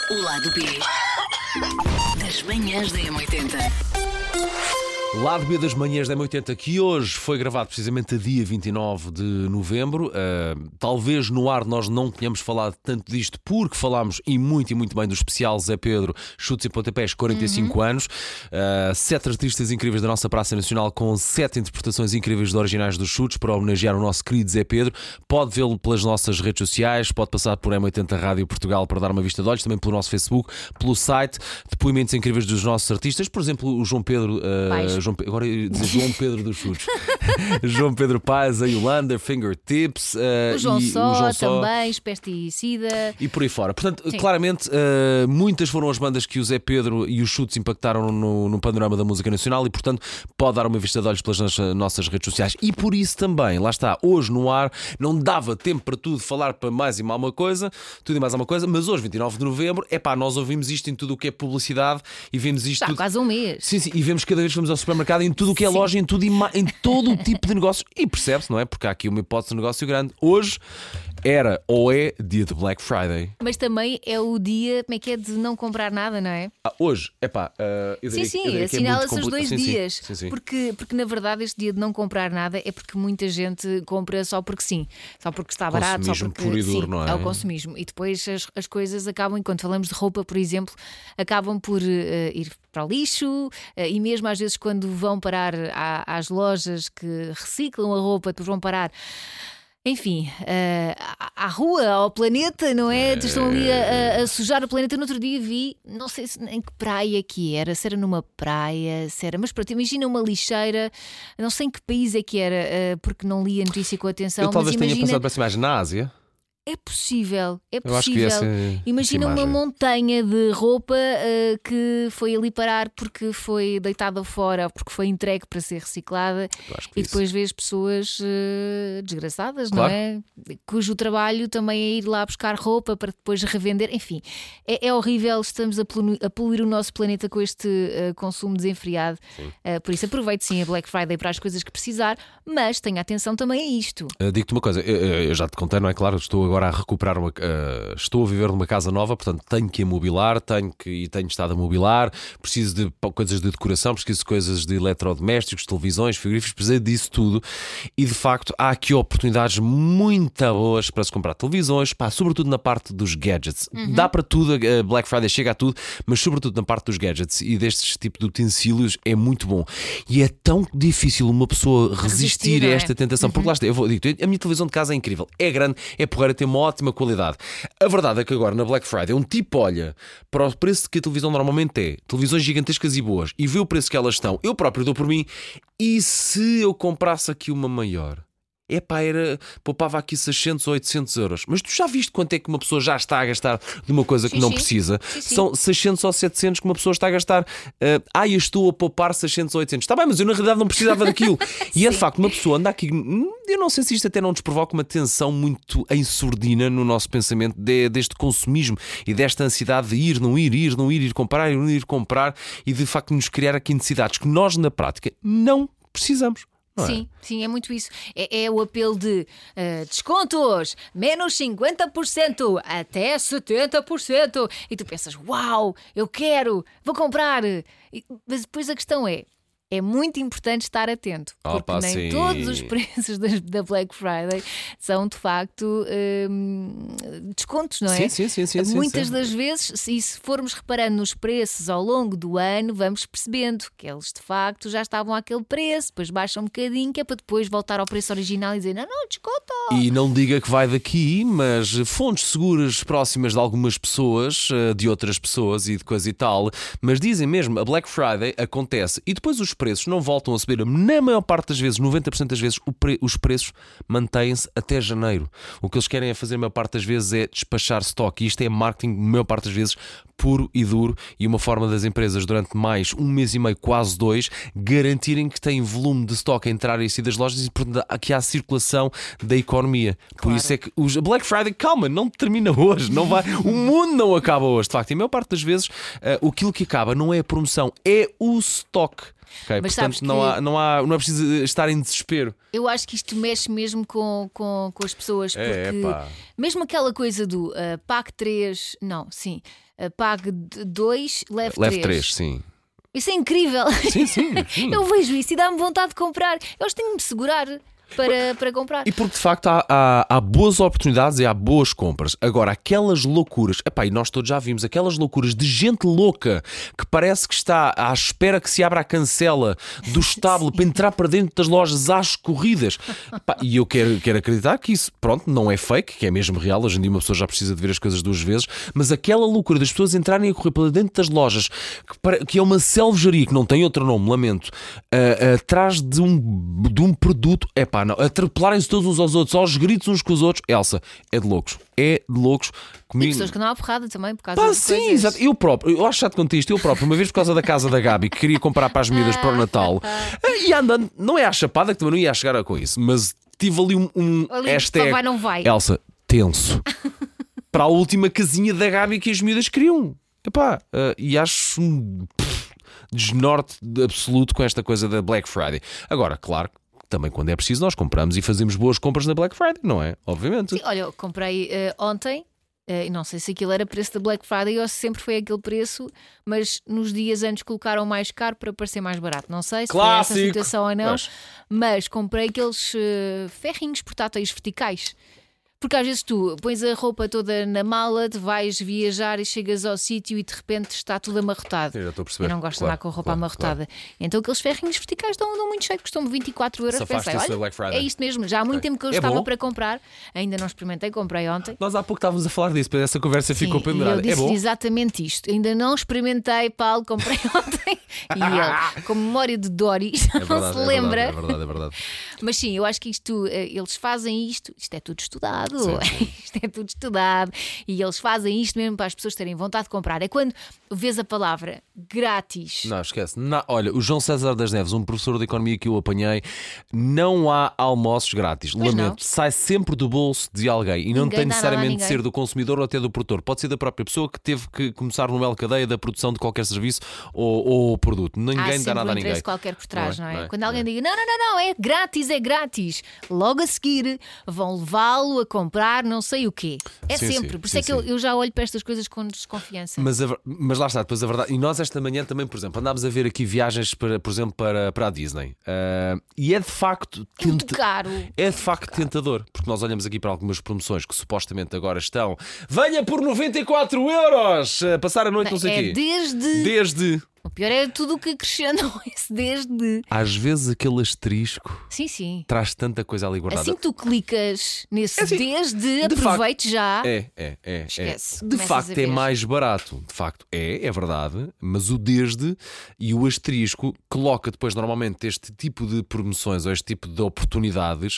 O lado B das manhãs da M80. Lado B das manhãs da M80, que hoje foi gravado precisamente a dia 29 de novembro. Talvez no ar nós não tenhamos falado tanto disto, porque falámos e muito bem do especial Zé Pedro, Chutes e Pontapés, 45 anos. 7 artistas incríveis da nossa Praça Nacional com 7 interpretações incríveis de originais dos Chutes para homenagear o nosso querido Zé Pedro. Pode vê-lo pelas nossas redes sociais, pode passar por M80 Rádio Portugal para dar uma vista de olhos, também pelo nosso Facebook, pelo site. Depoimentos incríveis dos nossos artistas, por exemplo, o João Pedro... Agora ia dizer João Pedro dos Chutes. João Pedro Paz, a Yolanda, Fingertips, o João e Só, o João Só também, Pesticida. e por aí fora. Portanto, Sim. claramente, muitas foram as bandas que o Zé Pedro e os Chutes impactaram no panorama da música nacional e, portanto, pode dar uma vista de olhos pelas nossas redes sociais. E por isso também, lá está, hoje no ar, não dava tempo para tudo, falar para mais e mais uma coisa, tudo e mais uma coisa, mas hoje, 29 de novembro, nós ouvimos isto em tudo o que é publicidade e vemos isto Está tudo... quase um mês. Sim, e vemos cada vez que vamos ao supermercado em tudo o que é loja, em todo o tipo de negócios. E percebe-se, não é? Porque há aqui uma hipótese de negócio grande. Hoje era ou é dia de Black Friday. Mas também é o dia, como é que é, de não comprar nada, não é? Hoje, eu Sim, diria que é assinala-se muito os dois complicado. dias. Sim. Porque na verdade este dia de não comprar nada é porque muita gente compra só porque sim, só porque está barato, só Consumismo porque puro e duro, sim, não é? é o consumismo. E depois as coisas acabam, enquanto falamos de roupa, por exemplo, acabam por ir para o lixo, e mesmo às vezes quando vão parar às lojas que reciclam a roupa, depois vão parar, enfim, à rua, ao planeta, não é? Estão ali a sujar o planeta. No outro dia vi, não sei em que praia que era, se era numa praia, se era, mas pronto, imagina uma lixeira, não sei em que país é que era, porque não li a notícia com atenção. Eu talvez mas tenha imagina... pensado para mais na Ásia. É possível, é Eu acho que vi possível. Imagina uma montanha de roupa que foi ali parar porque foi deitada fora, porque foi entregue para ser reciclada, e depois vês pessoas desgraçadas, claro, não é? Cujo trabalho também é ir lá buscar roupa para depois revender. Enfim, é horrível. Estamos a poluir o nosso planeta com este consumo desenfreado. Por isso aproveite sim a Black Friday para as coisas que precisar, mas tenha atenção também a isto. Digo-te uma coisa, eu já te contei, não é? Claro, estou agora a recuperar estou a viver numa casa nova, portanto tenho que a mobilar, tenho estado a mobilar, preciso de coisas de decoração, preciso de coisas de eletrodomésticos, televisões, frigoríficos, preciso disso tudo. E de facto há aqui oportunidades muito boas para se comprar televisões, sobretudo na parte dos gadgets. Dá para tudo, a Black Friday chega a tudo, mas sobretudo na parte dos gadgets e destes tipos de utensílios é muito bom. E é tão difícil uma pessoa resistir a esta tentação, porque lá está, digo-te, a minha televisão de casa é incrível, é grande, é porreira, tem uma ótima qualidade. A verdade é que agora na Black Friday um tipo olha para o preço que a televisão normalmente é, televisões gigantescas e boas, e vê o preço que elas estão. Eu próprio dou por mim, e se eu comprasse aqui uma maior? Poupava aqui 600 ou 800 euros. Mas tu já viste quanto é que uma pessoa já está a gastar de uma coisa que não precisa? Sim. São 600 ou 700 que uma pessoa está a gastar. Eu estou a poupar 600 ou 800. Está bem, mas eu na realidade não precisava daquilo. E é de facto, uma pessoa anda aqui... Eu não sei se isto até não nos provoca uma tensão muito ensurdina no nosso pensamento deste consumismo e desta ansiedade de ir, não ir, ir comprar, ir comprar, e de facto nos criar aqui necessidades que nós na prática não precisamos. Sim, é muito isso. É o apelo de descontos, menos 50%, até 70%. E tu pensas, uau, eu quero, vou comprar. Mas depois a questão é muito importante estar atento, porque nem todos os preços da Black Friday são de facto descontos, não é? Sim. Muitas das vezes, se formos reparando nos preços ao longo do ano, vamos percebendo que eles de facto já estavam àquele preço, depois baixam um bocadinho, que é para depois voltar ao preço original e dizer não, desconto. E não diga que vai daqui, mas fontes seguras próximas de algumas pessoas, de outras pessoas e de coisa e tal, mas dizem mesmo, a Black Friday acontece e depois os preços não voltam a subir. Na maior parte das vezes, 90% das vezes, os preços mantêm-se até janeiro. O que eles querem é fazer, a maior parte das vezes, é despachar stock. E isto é marketing, a maior parte das vezes, puro e duro, e uma forma das empresas, durante mais um mês e meio, quase 2, garantirem que têm volume de stock a entrar e sair das lojas e, portanto, que há circulação da economia. Por isso é que a Black Friday, calma, não termina hoje, não vai, o mundo não acaba hoje, de facto. E a maior parte das vezes, aquilo que acaba não é a promoção, é o stock. Ok, Mas portanto, sabes não é preciso estar em desespero. Eu acho que isto mexe mesmo com as pessoas, porque pá. mesmo aquela coisa do pague 3, não, sim, pague 2, leve 3. Sim. Isso é incrível. Sim, sim. Eu vejo isso e dá-me vontade de comprar. Eu tenho de me segurar para comprar. E porque de facto há boas oportunidades e há boas compras. Agora, aquelas loucuras, epá, e nós todos já vimos, aquelas loucuras de gente louca que parece que está à espera que se abra a cancela do estábulo para entrar para dentro das lojas às corridas. Epá, e eu quero acreditar que isso, pronto, não é fake, que é mesmo real. Hoje em dia uma pessoa já precisa de ver as coisas duas vezes, mas aquela loucura das pessoas entrarem a correr para dentro das lojas, que é uma selvageria, que não tem outro nome, lamento, atrás de um produto, epá, não, atropelarem-se todos uns aos outros, aos gritos uns com os outros. Elsa, é de loucos. É de loucos. Comigo. E pessoas que andam à porrada também por causa Pá, de sim, coisas. exato. Eu acho chato quanto isto. Eu próprio, uma vez por causa da casa da Gabi, que queria comprar para as miúdas para o Natal, e andando, não é à chapada, que também não ia chegar com isso, mas tive ali um Ali, hashtag. só vai, não vai. Elsa, tenso. Para a última casinha da Gabi que as miúdas queriam. Epá, e acho desnorte absoluto com esta coisa da Black Friday. Agora, claro, também quando é preciso nós compramos e fazemos boas compras na Black Friday, não é? Obviamente. Sim, olha, eu comprei ontem, e não sei se aquilo era preço da Black Friday ou se sempre foi aquele preço, mas nos dias antes colocaram mais caro para parecer mais barato. Não sei se Clássico. foi essa situação ou não, Pois. mas comprei aqueles ferrinhos portáteis verticais. Porque às vezes tu pões a roupa toda na mala, te vais viajar e chegas ao sítio e de repente está tudo amarrotado. Eu já estou a perceber. Eu não gosto de Claro, andar com a roupa claro, amarrotada. Então aqueles ferrinhos verticais dão muito jeito, custam-me 24 euros. Safaste Pensei, esse da olha, Black Friday. é isto mesmo. Já há muito tempo que eu É estava bom? para comprar, ainda não experimentei, comprei ontem. Nós há pouco estávamos a falar disso, mas essa conversa ficou Sim, e pendurada. eu É disse bom? exatamente isto. Ainda não experimentei, Paulo, comprei ontem. E ele, com memória de Doris, não se lembra. É verdade. Mas sim, eu acho que isto, eles fazem isto é tudo estudado. Sim. Isto é tudo estudado. E eles fazem isto mesmo para as pessoas terem vontade de comprar. É quando vês a palavra grátis. Não, esquece. Olha, o João César das Neves, um professor de economia que eu apanhei, não há almoços grátis. Pois Lamento, não. sai sempre do bolso de alguém e não Ninguém tem dá nada a necessariamente de ninguém. ser do consumidor ou até do produtor. Pode ser da própria pessoa que teve que começar no elo cadeia da produção de qualquer serviço ou produto. Há Ninguém dá sempre nada a um ninguém. interesse qualquer por trás, não é? Não é? Quando alguém diga não, é grátis. Logo a seguir vão levá-lo a comprar não sei o quê. É Sim, sempre. sim, Por isso sim, é que eu já olho para estas coisas com desconfiança. Mas lá está, depois a verdade. E nós esta manhã também, por exemplo, andámos a ver aqui viagens, por exemplo, para a Disney. E é de facto É muito caro. É de facto tentador, porque nós olhamos aqui para algumas promoções que supostamente agora estão. Venha por 94 euros! Passar a noite não sei É quê. desde. O pior é tudo o que acrescentam esse desde. Às vezes aquele asterisco Sim. traz tanta coisa ali guardada. Assim que tu clicas nesse assim, desde, de aproveite já. De Esquece. Começas facto a é ver. mais barato. De facto é verdade. Mas o desde e o asterisco coloca depois normalmente este tipo de promoções ou este tipo de oportunidades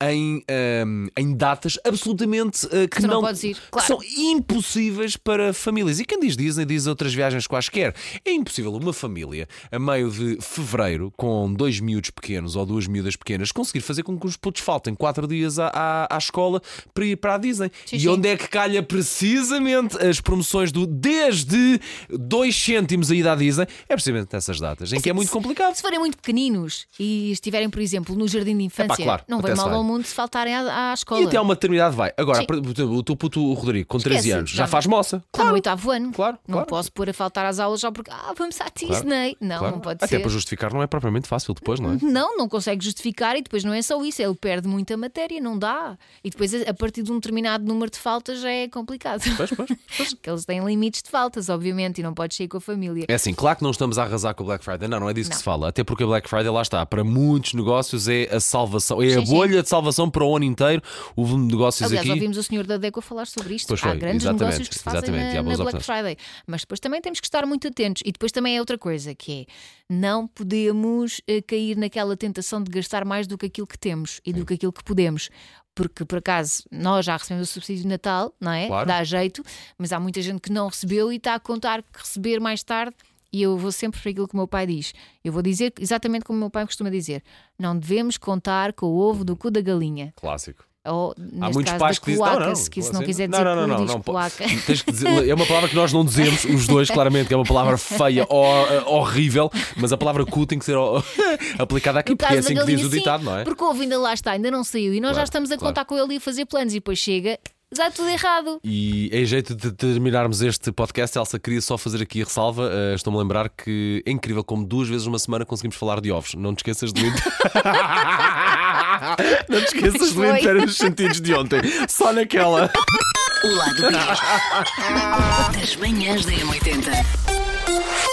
em datas absolutamente que tu não podes ir, que claro. são impossíveis para famílias. E quem diz Disney diz outras viagens quaisquer. É impossível uma família a meio de fevereiro com 2 miúdos pequenos ou 2 miúdas pequenas conseguir fazer com que os putos faltem 4 dias à escola para ir para a Disney. Sim. Onde é que calha precisamente as promoções do desde 2 cêntimos a ida à Disney? É precisamente nessas datas em que é muito complicado. Se forem muito pequeninos e estiverem, por exemplo, no jardim de infância, claro, não até vem se mal vai. ao mundo se faltarem à escola. E até uma maternidade vai. Agora, Sim. por exemplo, o teu puto o Rodrigo, com 13 Esquece, anos, já já não. faz moça. Está no 8º ano. Claro, Não claro. posso pôr a faltar às aulas só porque vamos à Disney. Não, Claro. não pode Até ser. para justificar não é propriamente fácil depois, não é? Não consegue justificar e depois não é só isso, ele perde muita matéria, não dá. E depois a partir de um determinado número de faltas já é complicado. Pois. Porque eles têm limites de faltas, obviamente, e não podes sair com a família. É assim, claro que não estamos a arrasar com o Black Friday. Não é disso que Não. se fala. Até porque a Black Friday, lá está, para muitos negócios é a salvação, é a Sim, sim. bolha de salvação para o ano inteiro. O volume de negócios Aliás, aqui. ouvimos o senhor da DECO a falar sobre isto. Pois foi, Há grandes exatamente, negócios que se fazem exatamente, e há na boas Black opções. Friday. Mas depois também temos que estar muito atentos. E depois também é outra coisa, que é não podemos cair naquela tentação de gastar mais do que aquilo que temos e do que aquilo que podemos. Porque, por acaso, nós já recebemos o subsídio de Natal, não é? Claro. Dá jeito, mas há muita gente que não recebeu e está a contar que receber mais tarde. E eu vou sempre para aquilo que o meu pai diz. Eu vou dizer exatamente como o meu pai costuma dizer: não devemos contar com o ovo do cu da galinha. Clássico. Ou, neste muitos caso, pais da que dizem, cloaca, não, que isso não, não quiser dizer diz cloaca. Tens que dizer, é uma palavra que nós não dizemos, os dois, claramente, que é uma palavra feia, horrível, mas a palavra cu tem que ser aplicada aqui, No porque é caso assim da que diz galinha, o ditado, não é? Porque o ovo ainda lá está, ainda não saiu e nós já Claro, estamos a claro. contar com ele e a fazer planos e depois chega, já é tudo errado. E em jeito de terminarmos este podcast, Elsa, queria só fazer aqui a ressalva. Estou-me a lembrar que é incrível como 2 vezes numa semana conseguimos falar de ovos. Não te esqueças de mim. Não te esqueças de mim nos sentidos de ontem. Só naquela. O lado B das manhãs da M80.